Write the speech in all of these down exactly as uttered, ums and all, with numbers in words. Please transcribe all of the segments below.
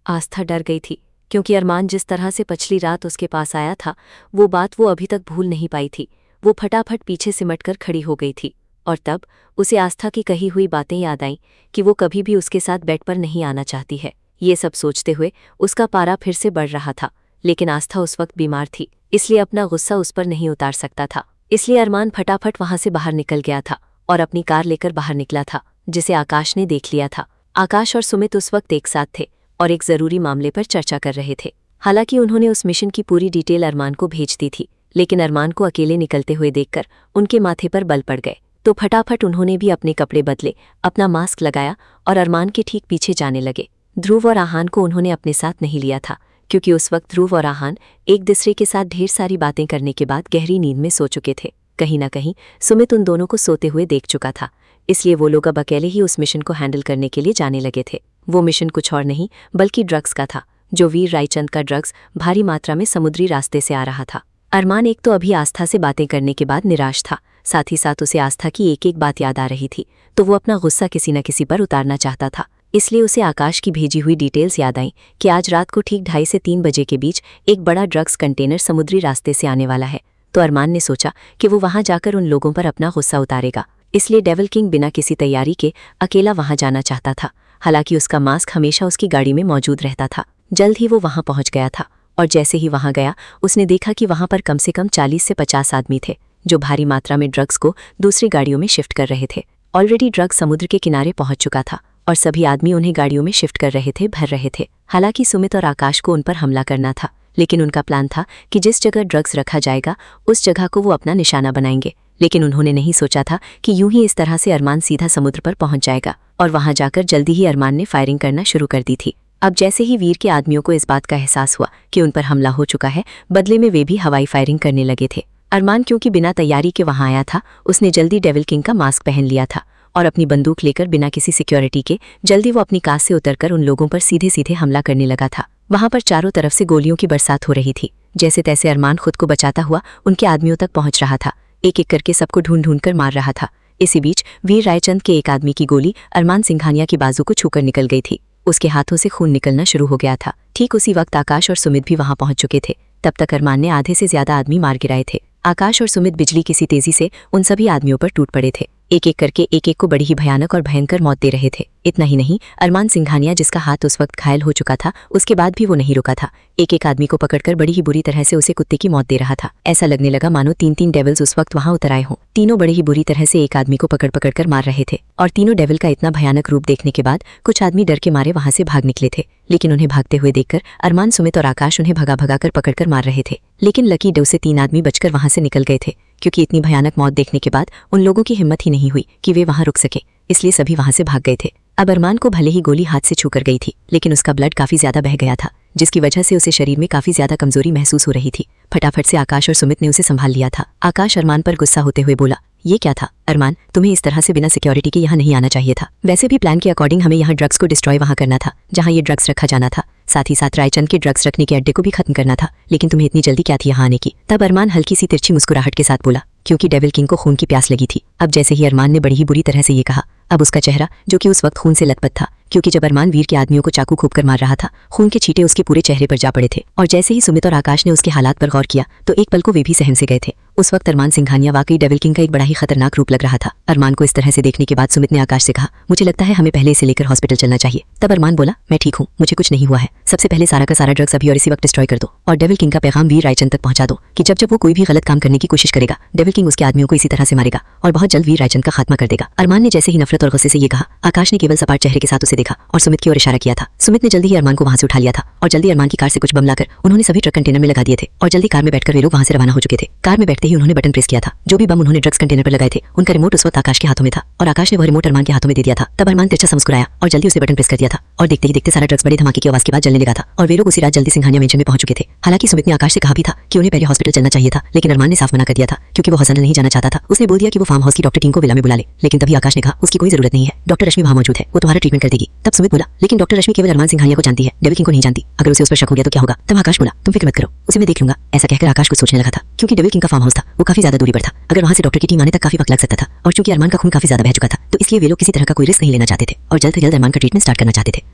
आस्था डर गई थी, क्योंकि अरमान जिस तरह से पिछली रात उसके पास आया था वो बात वो अभी तक भूल नहीं पाई थी। वो फटाफट पीछे सिमटकर खड़ी हो गई थी और तब उसे आस्था की कही हुई बातें याद आईं कि वो कभी भी उसके साथ बेड पर नहीं आना चाहती है। ये सब सोचते हुए उसका पारा फिर से बढ़ रहा था, लेकिन आस्था उस वक्त बीमार थी, इसलिए अपना गुस्सा उस पर नहीं उतार सकता था। इसलिए अरमान फटाफट वहां से बाहर निकल गया था और अपनी कार लेकर बाहर निकला था, जिसे आकाश ने देख लिया था। आकाश और सुमित उस वक्त एक साथ थे और एक जरूरी मामले पर चर्चा कर रहे थे। हालांकि उन्होंने उस मिशन की पूरी डिटेल अरमान को भेज दी थी, लेकिन अरमान को अकेले निकलते हुए देखकर उनके माथे पर बल पड़ गए, तो फटाफट उन्होंने भी अपने कपड़े बदले, अपना मास्क लगाया और अरमान के ठीक पीछे जाने लगे। ध्रुव और आहान को उन्होंने अपने साथ नहीं लिया था, क्योंकि उस वक्त ध्रुव और आहान एक दूसरे के साथ ढेर सारी बातें करने के बाद गहरी नींद में सो चुके थे। कहीं ना कहीं सुमित उन दोनों को सोते हुए देख चुका था, इसलिए वो लोग अब अकेले ही उस मिशन को हैंडल करने के लिए जाने लगे थे। वो मिशन कुछ और नहीं बल्कि ड्रग्स का था, जो वीर रायचंद का ड्रग्स भारी मात्रा में समुद्री रास्ते से आ रहा था। अरमान एक तो अभी आस्था से बातें करने के बाद निराश था, साथ ही साथ उसे आस्था की एक एक बात याद आ रही थी, तो वो अपना गुस्सा किसी न किसी पर उतारना चाहता था। इसलिए उसे आकाश की भेजी हुई डिटेल्स याद आईं कि आज रात को ठीक ढाई से तीन बजे के बीच एक बड़ा ड्रग्स कंटेनर समुद्री रास्ते से आने वाला है। तो अरमान ने सोचा कि वो वहां जाकर उन लोगों पर अपना गुस्सा उतारेगा, इसलिए डेविल किंग बिना किसी तैयारी के अकेला वहां जाना चाहता था। हालांकि उसका मास्क हमेशा उसकी गाड़ी में मौजूद रहता था। जल्द ही वो वहां पहुंच गया था और जैसे ही वहां गया उसने देखा कि वहां पर कम से कम चालीस से पचास आदमी थे, जो भारी मात्रा में ड्रग्स को दूसरी गाड़ियों में शिफ्ट कर रहे थे। ऑलरेडी ड्रग्स समुद्र के किनारे पहुंच चुका था और सभी आदमी उन्हें गाड़ियों में शिफ्ट कर रहे थे, भर रहे थे। हालांकि सुमित और आकाश को उन पर हमला करना था, लेकिन उनका प्लान था कि जिस जगह ड्रग्स रखा जाएगा उस जगह को वो अपना निशाना बनाएंगे। लेकिन उन्होंने नहीं सोचा था कि यूं ही इस तरह से अरमान सीधा समुद्र पर पहुंच जाएगा और वहां जाकर जल्दी ही अरमान ने फायरिंग करना शुरू कर दी थी। अब जैसे ही वीर के आदमियों को इस बात का एहसास हुआ कि उन पर हमला हो चुका है, बदले में वे भी हवाई फायरिंग करने लगे थे। अरमान क्योंकि बिना तैयारी के वहां आया था, उसने जल्दी डेविल किंग का मास्क पहन लिया था और अपनी बंदूक लेकर बिना किसी सिक्योरिटी के जल्दी वो अपनी कार से उतरकर उन लोगों पर सीधे सीधे हमला करने लगा था। वहां पर चारों तरफ से गोलियों की बरसात हो रही थी। जैसे तैसे अरमान खुद को बचाता हुआ उनके आदमियों तक पहुंच रहा था, एक एक करके सबको ढूंढ ढूंढ कर मार रहा था। इसी बीच वीर रायचंद के एक आदमी की गोली अरमान सिंघानिया की बाजू को छूकर निकल गई थी। उसके हाथों से खून निकलना शुरू हो गया था। ठीक उसी वक्त आकाश और सुमित भी वहां पहुंच चुके थे। तब तक अरमान ने आधे से ज्यादा आदमी मार गिराए थे। आकाश और सुमित बिजली किसी तेजी से उन सभी आदमियों पर टूट पड़े थे, एक एक करके एक एक को बड़ी ही भयानक और भयंकर मौत दे रहे थे। इतना ही नहीं, अरमान सिंघानिया जिसका हाथ उस वक्त घायल हो चुका था, उसके बाद भी वो नहीं रुका था। एक एक आदमी को पकड़कर बड़ी ही बुरी तरह से उसे कुत्ते की मौत दे रहा था। ऐसा लगने लगा मानो तीन तीन डेविल्स उस वक्त वहां उतर आए हों। तीनों बड़ी ही बुरी तरह से एक आदमी को पकड़ पकड़ कर मार रहे थे और तीनों डेविल का इतना भयानक रूप देखने के बाद कुछ आदमी डर के मारे वहां से भाग निकले थे। लेकिन उन्हें भागते हुए देखकर अरमान, सुमित और आकाश उन्हें भगा भगा कर पकड़कर मार रहे थे। लेकिन लकी डो से तीन आदमी बचकर वहां से निकल गए थे, क्योंकि इतनी भयानक मौत देखने के बाद उन लोगों की हिम्मत ही नहीं हुई कि वे वहां रुक सके, इसलिए सभी वहां से भाग गए थे। अब अरमान को भले ही गोली हाथ से छूकर गई थी, लेकिन उसका ब्लड काफी ज्यादा बह गया था, जिसकी वजह से उसे शरीर में काफी ज्यादा कमजोरी महसूस हो रही थी। फटाफट से आकाश और सुमित ने उसे संभाल लिया था। आकाश अरमान पर गुस्सा होते हुए बोला, ये क्या था अरमान, तुम्हें इस तरह से बिना सिक्योरिटी के यहाँ नहीं आना चाहिए था। वैसे भी प्लान के अकॉर्डिंग हमें यहाँ ड्रग्स को डिस्ट्रॉय वहाँ करना था जहाँ ये ड्रग्स रखा जाना था, साथ ही साथ रायचंद के ड्रग्स रखने के अड्डे को भी खत्म करना था। लेकिन तुम्हें इतनी जल्दी क्या थी यहाँ आने की? तब अरमान हल्की सी तिरछी मुस्कुराहट के साथ बोला, क्योंकि डेविल किंग को खून की प्यास लगी थी। अब जैसे ही अरमान ने बड़ी ही बुरी तरह से ये कहा, अब उसका चेहरा, जो कि उस वक्त खून से लथपथ था, क्योंकि जब अरमान वीर के आदमियों को चाकू खूब कर मार रहा था, खून के छींटे उसके पूरे चेहरे पर जा पड़े थे। और जैसे ही सुमित और आकाश ने उसके हालात पर गौर किया तो एक पल को वे भी सहम से गए थे। उस वक्त अरमान सिंघानिया वाकई डेविल किंग का एक बड़ा ही खतरनाक रूप लग रहा था। अरमान को इस तरह से देखने के बाद सुमित ने आकाश से कहा, मुझे लगता है हमें पहले इसे लेकर हॉस्पिटल चलना चाहिए। तब अरमान बोला, मैं ठीक हूँ, मुझे कुछ नहीं हुआ है। सबसे पहले सारा का सारा ड्रग्स अभी और इसी वक्त डिस्ट्रॉय कर दो और डेविल किंग का पैगाम वीर रायचंद तक पहुंचा दो कि जब जब वो कोई भी गलत काम करने की कोशिश करेगा, डेविल किंग उसके आदमियों को इसी तरह से मारेगा और बहुत जल्द वीर रायचंद का खात्मा कर देगा। अरमान ने जैसे ही नफरत और गुस्से से ये कहा, आकाश ने केवल सपाट चेहरे के साथ उसे देखा और सुमित की ओर इशारा किया था। सुमित ने जल्दी ही अरमान को वहां से उठा लिया था और जल्दी अरमान की कार से कुछ बम लाकर उन्होंने सभी ट्रक कंटेनर में लगा दिए थे और जल्दी कार में बैठकर वे लोग वहां से रवाना हो चुके थे। कार में बैठते ही उन्होंने बटन प्रेस किया था। जो भी बम उन्होंने ड्रग्स कंटेनर पर लगाए थे, उनका रिमोट उस वक्त आकाश के हाथों में था और आकाश ने वह रिमोट अरमान के हाथों में दे दिया था। तब अरमान तिरछा सा मुस्कुराया और जल्दी उसे बटन प्रेस कर दिया था और देखते ही देखते सारा ड्रग्स बड़ी धमाके की आवाज के बाद जलने लगा था और वे लोग उसी रात जल्दी सिंघानिया मेंशन में पहुंच चुके थे। हालांकि सुमित ने आकाश से कहा भी था कि उन्हें पहले हॉस्पिटल चलना चाहिए था, लेकिन अरमान ने साफ मना कर दिया था, क्योंकि वो हसन नहीं जाना चाहता था। उसने बोल दिया कि वो फार्म हाउस की डॉक्टर टीम को विला में बुला ले। लेकिन तभी आकाश ने कहा, उसकी कोई जरूरत नहीं है, डॉक्टर रश्मि वहां मौजूद है, वो तुम्हारा ट्रीटमेंट कर देगी। तब सुमित बोला, लेकिन डॉक्टर रश्मि केवल अरमान सिंघानिया को जानती है, डेविल किंग को नहीं जानती। अगर उसे उस पर शक हो गया तो क्या होगा? तब आकाश बोला, तुम फिक्र मत करो, उसे मैं देख लूंगा। ऐसा कहकर आकाश कुछ सोचने लगा था, क्योंकि डेविल किंग का फार्म हाउस था वो काफी ज्यादा दूरी पर था। अगर वहां से डॉक्टर की टीम आने तक काफी वक्त लग सकता था और चूंकि अरमान का खून काफी ज्यादा बह चुका था, तो इसलिए वे लोग किसी तरह का कोई रिस्क नहीं लेना चाहते थे और जल्द से जल्द अरमान का ट्रीटमेंट स्टार्ट करना चाहते थे।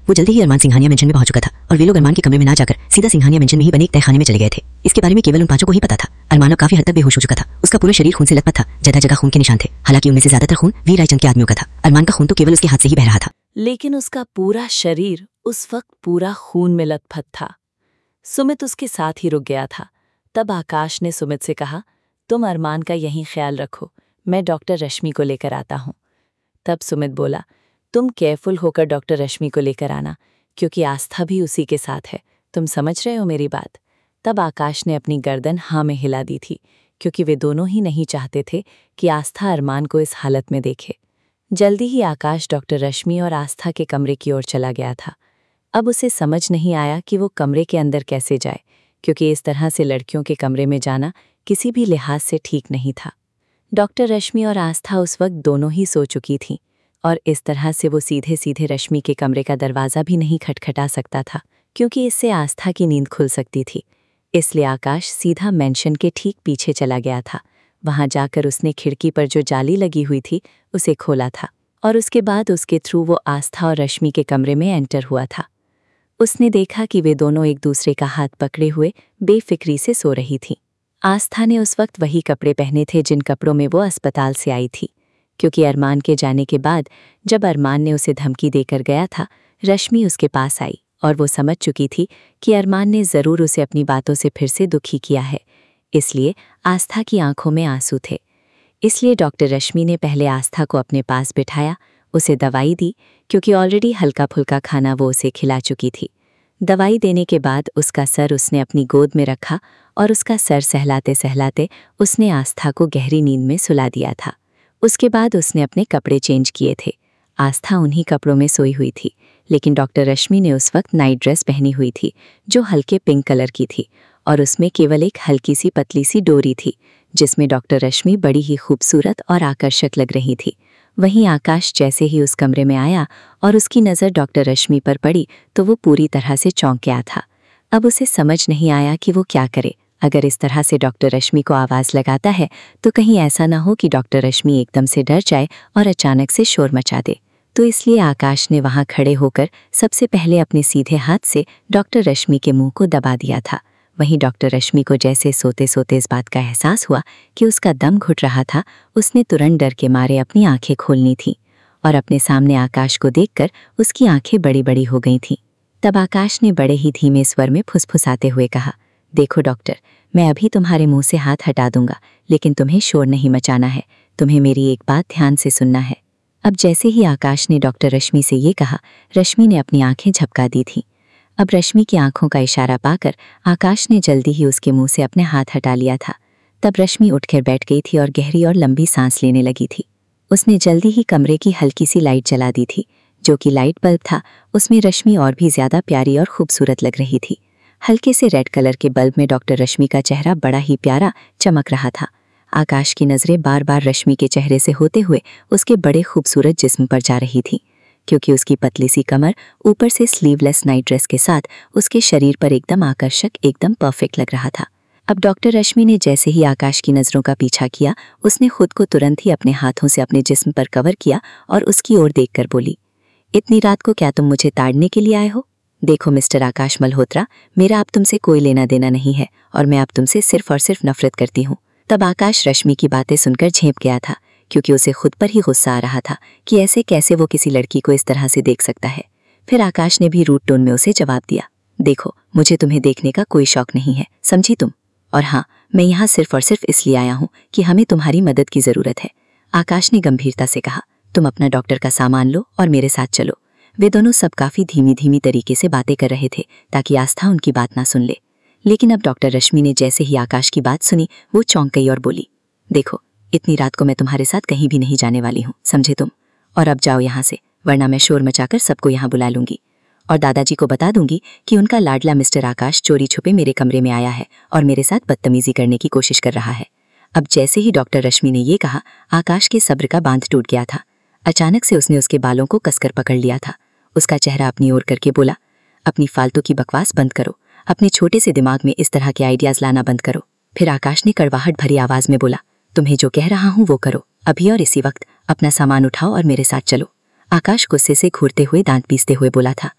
वो जल्दी ही अरमान सिंघानिया मेंशन में पहुंच चुका था और वे लोग अरमान के कमरे में ना जाकर सीधा सिंघानिया मेंशन में ही बने एक तहखाने में चले गए थे। इसके बारे में केवल उन पांचों को ही पता था। अरमान अब काफी हद तक बेहोश हो चुका था। उसका पूरा शरीर खून से लथपथ था, जगह जगह खून के निशान थे। हालांकि उनमें से ज्यादातर खून वीर रायचंद के आदमियों का था। अरमान का खून तो केवल उसके हाथ से ही बह रहा था, लेकिन उसका पूरा शरीर उस वक्त पूरा खून में लथपथ था। सुमित उसके साथ ही रुक गया था। तब आकाश ने सुमित से कहा, तुम अरमान का यहीं ख्याल रखो, मैं डॉक्टर रश्मि को लेकर आता हूँ। तब सुमित बोला, तुम केयरफुल होकर डॉक्टर रश्मि को लेकर आना, क्योंकि आस्था भी उसी के साथ है। तुम समझ रहे हो मेरी बात? तब आकाश ने अपनी गर्दन हाँ में हिला दी थी, क्योंकि वे दोनों ही नहीं चाहते थे कि आस्था अरमान को इस हालत में देखे। जल्दी ही आकाश डॉक्टर रश्मि और आस्था के कमरे की ओर चला गया था। अब उसे समझ नहीं आया कि वो कमरे के अंदर कैसे जाए, क्योंकि इस तरह से लड़कियों के कमरे में जाना किसी भी लिहाज से ठीक नहीं था। डॉक्टर रश्मि और आस्था उस वक्त दोनों ही सो चुकी थीं, और इस तरह से वो सीधे सीधे रश्मि के कमरे का दरवाज़ा भी नहीं खटखटा सकता था, क्योंकि इससे आस्था की नींद खुल सकती थी। इसलिए आकाश सीधा मेंशन के ठीक पीछे चला गया था। वहां जाकर उसने खिड़की पर जो जाली लगी हुई थी उसे खोला था, और उसके बाद उसके थ्रू वो आस्था और रश्मि के कमरे में एंटर हुआ था। उसने देखा कि वे दोनों एक दूसरे का हाथ पकड़े हुए बेफिक्री से सो रही थीं। आस्था ने उस वक्त वही कपड़े पहने थे जिन कपड़ों में वो अस्पताल से आई थी, क्योंकि अरमान के जाने के बाद जब अरमान ने उसे धमकी देकर गया था, रश्मि उसके पास आई और वो समझ चुकी थी कि अरमान ने ज़रूर उसे अपनी बातों से फिर से दुखी किया है। इसलिए आस्था की आंखों में आंसू थे। इसलिए डॉक्टर रश्मि ने पहले आस्था को अपने पास बिठाया, उसे दवाई दी, क्योंकि ऑलरेडी हल्का फुल्का खाना वो उसे खिला चुकी थी। दवाई देने के बाद उसका सर उसने अपनी गोद में रखा और उसका सर सहलाते सहलाते उसने आस्था को गहरी नींद में सुला दिया था। उसके बाद उसने अपने कपड़े चेंज किए थे। आस्था उन्हीं कपड़ों में सोई हुई थी, लेकिन डॉक्टर रश्मि ने उस वक्त नाइट ड्रेस पहनी हुई थी जो हल्के पिंक कलर की थी, और उसमें केवल एक हल्की सी पतली सी डोरी थी, जिसमें डॉक्टर रश्मि बड़ी ही खूबसूरत और आकर्षक लग रही थी। वहीं आकाश जैसे ही उस कमरे में आया और उसकी नज़र डॉक्टर रश्मि पर पड़ी तो वो पूरी तरह से चौंक गया था। अब उसे समझ नहीं आया कि वो क्या करे। अगर इस तरह से डॉक्टर रश्मि को आवाज़ लगाता है तो कहीं ऐसा ना हो कि डॉक्टर रश्मि एकदम से डर जाए और अचानक से शोर मचा दे। तो इसलिए आकाश ने वहाँ खड़े होकर सबसे पहले अपने सीधे हाथ से डॉक्टर रश्मि के मुंह को दबा दिया था। वहीं डॉक्टर रश्मि को जैसे सोते सोते इस बात का एहसास हुआ कि उसका दम घुट रहा था, उसने तुरंत डर के मारे अपनी आंखें खोलनी थीं, और अपने सामने आकाश को देखकर उसकी आंखें बड़ी बड़ी हो गई थीं। तब आकाश ने बड़े ही धीमे स्वर में फुसफुसाते हुए कहा, देखो डॉक्टर, मैं अभी तुम्हारे मुंह से हाथ हटा दूंगा, लेकिन तुम्हें शोर नहीं मचाना है। तुम्हें मेरी एक बात ध्यान से सुनना है। अब जैसे ही आकाश ने डॉक्टर रश्मि से ये कहा, रश्मि ने अपनी आंखें झपका दी थीं। अब रश्मि की आंखों का इशारा पाकर आकाश ने जल्दी ही उसके मुंह से अपने हाथ हटा लिया था। तब रश्मि उठकर बैठ गई थी और गहरी और लंबी सांस लेने लगी थी। उसने जल्दी ही कमरे की हल्की सी लाइट जला दी थी, जो कि लाइट बल्ब था। उसमें रश्मि और भी ज्यादा प्यारी और खूबसूरत लग रही थी। हल्के से रेड कलर के बल्ब में डॉक्टर रश्मि का चेहरा बड़ा ही प्यारा चमक रहा था। आकाश की नज़रें बार बार रश्मि के चेहरे से होते हुए उसके बड़े खूबसूरत जिस्म पर जा रही थी, क्योंकि उसकी पतली सी कमर ऊपर से स्लीवलेस नाइट ड्रेस के साथ उसके शरीर पर एकदम आकर्षक, एकदम परफेक्ट लग रहा था। अब डॉक्टर रश्मि ने जैसे ही आकाश की नज़रों का पीछा किया, उसने खुद को तुरंत ही अपने हाथों से अपने जिस्म पर कवर किया और उसकी ओर देखकर बोली, इतनी रात को क्या तुम मुझे ताड़ने के लिए आए हो? देखो मिस्टर आकाश मल्होत्रा, मेरा अब तुमसे कोई लेना देना नहीं है और मैं अब तुमसे सिर्फ और सिर्फ नफरत करती हूँ। तब आकाश रश्मि की बातें सुनकर झेंप गया था, क्योंकि उसे खुद पर ही गुस्सा आ रहा था कि ऐसे कैसे वो किसी लड़की को इस तरह से देख सकता है। फिर आकाश ने भी रूड टोन में उसे जवाब दिया, देखो, मुझे तुम्हें देखने का कोई शौक नहीं है, समझी तुम? और हाँ, मैं यहाँ सिर्फ और सिर्फ इसलिए आया हूँ कि हमें तुम्हारी मदद की ज़रूरत है। आकाश ने गंभीरता से कहा, तुम अपना डॉक्टर का सामान लो और मेरे साथ चलो। वे दोनों सब काफ़ी धीमी धीमी तरीके से बातें कर रहे थे ताकि आस्था उनकी बात ना सुन ले। लेकिन अब डॉक्टर रश्मि ने जैसे ही आकाश की बात सुनी, वो चौंक गई और बोली, देखो, इतनी रात को मैं तुम्हारे साथ कहीं भी नहीं जाने वाली हूँ, समझे तुम? और अब जाओ यहाँ से, वरना मैं शोर मचाकर सबको यहाँ बुला लूंगी और दादाजी को बता दूंगी कि उनका लाडला मिस्टर आकाश चोरी छुपे मेरे कमरे में आया है और मेरे साथ बदतमीजी करने की कोशिश कर रहा है। अब जैसे ही डॉक्टर रश्मि ने ये कहा, आकाश के सब्र का बांध टूट गया था। अचानक से उसने उसके बालों को कसकर पकड़ लिया था। उसका चेहरा अपनी ओर करके बोला, अपनी फालतू की बकवास बंद करो, अपने छोटे से दिमाग में इस तरह के आइडियाज लाना बंद करो। फिर आकाश ने कड़वाहट भरी आवाज में बोला, तुम्हें जो कह रहा हूँ वो करो, अभी और इसी वक्त अपना सामान उठाओ और मेरे साथ चलो। आकाश गुस्से से घूरते हुए दांत पीसते हुए बोला था,